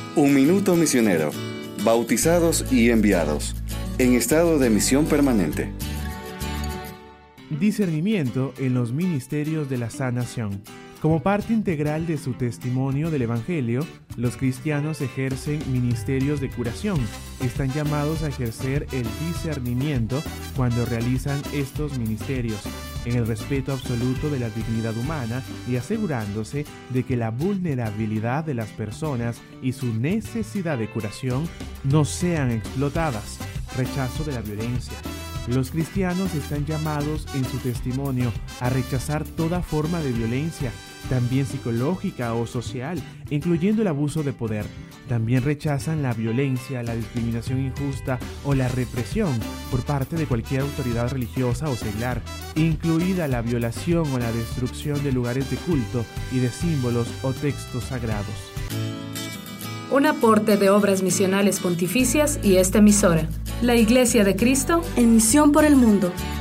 Un minuto misionero. Bautizados y enviados. En estado de misión permanente. Discernimiento en los ministerios de la sanación. Como parte integral de su testimonio del Evangelio, los cristianos ejercen ministerios de curación. Están llamados a ejercer el discernimiento cuando realizan estos ministerios, en el respeto absoluto de la dignidad humana y asegurándose de que la vulnerabilidad de las personas y su necesidad de curación no sean explotadas. Rechazo de la violencia. Los cristianos están llamados en su testimonio a rechazar toda forma de violencia, también psicológica o social, incluyendo el abuso de poder. También rechazan la violencia, la discriminación injusta o la represión por parte de cualquier autoridad religiosa o seglar, incluida la violación o la destrucción de lugares de culto y de símbolos o textos sagrados. Un aporte de Obras Misionales Pontificias y esta emisora. La Iglesia de Cristo en misión por el mundo.